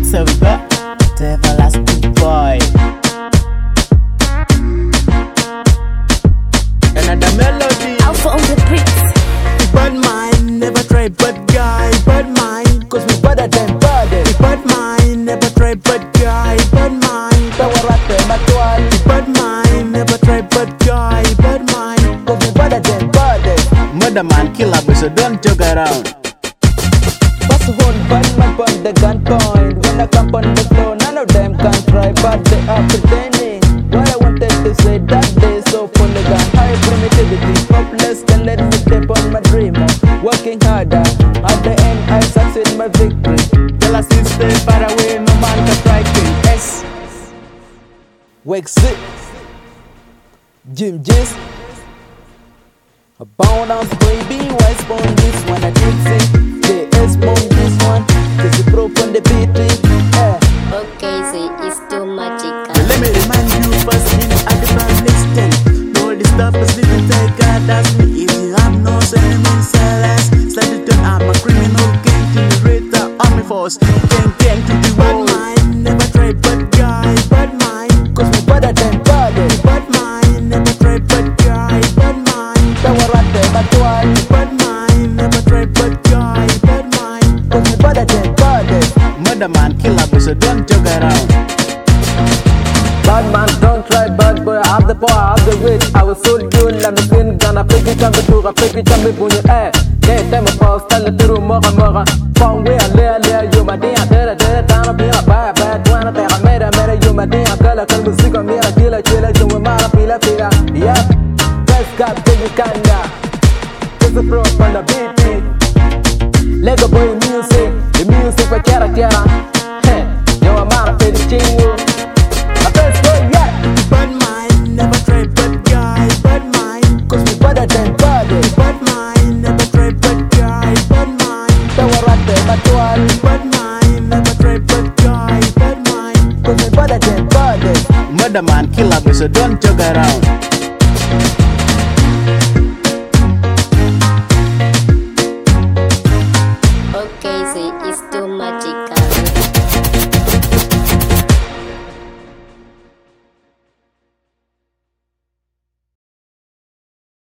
So we got the everlasting boy. Another melody. Alpha on the beats. Bad mind, never try bad guy. Bad mind, cause we better than bad. Bad mind, never try bad guy. Bad mind, tawarate matwal. Bad mind, never try bad guy. Bad mind, cause we better than bad. Murder man, killer boy, so don't joke around. Bust a horn, bad man, point the gun point. When I come on the floor, none of them can try, but they are pretending. What I wanted to say that day, so polygon, high primitivity, hopeless, can let me step on my dream. Working harder, at the end I succeed my victory. Tell us to stay far away, no man can try to S. Wake sick, Jim Jizz. A bound on baby, why spawn this one? I did say, they spawn this one. Cause you broke on the beat, Okay, say it's too magical. Let me remind you first in at the band listen. All this stuff is little take God, that's me. If you have no sentiment, silence. Study turn, I'm a criminal gang to the rate army force. Gang to the bad mind, never try bad guy. Bad mind, cause we better than bad. Bad mind, never try bad guy. Bad mind, tawarate matwal. Bad mind, never try bad guy. Bad mind, cause we better than bad. Murder man, killer boy, so don't joke around. Bad man, don't try bad boy. I have the power, I have the rich. I will sold you, let me sin. Gonna pick it up, pick it up, when you air. Yeah, tell me for tell it through more. From where you my day, I tell it down, be a bad, when I made you my day, I color, music on me, I kill a killer, you with my pila. Yeah, best got big kanda. Just a pro from the beat. Lego boy music, the music for character. Hey, yo, I'm out of the jingle. Bad mind, never try bad guy. Bad mind, cause we better than bad. Bad mind, never try bad guy. Bad mind, tawarate matwal. Bad mind, never try bad guy. Bad mind, cause we better than bad. Murder man, killer boy, so don't joke around. Okay, say it's too magical.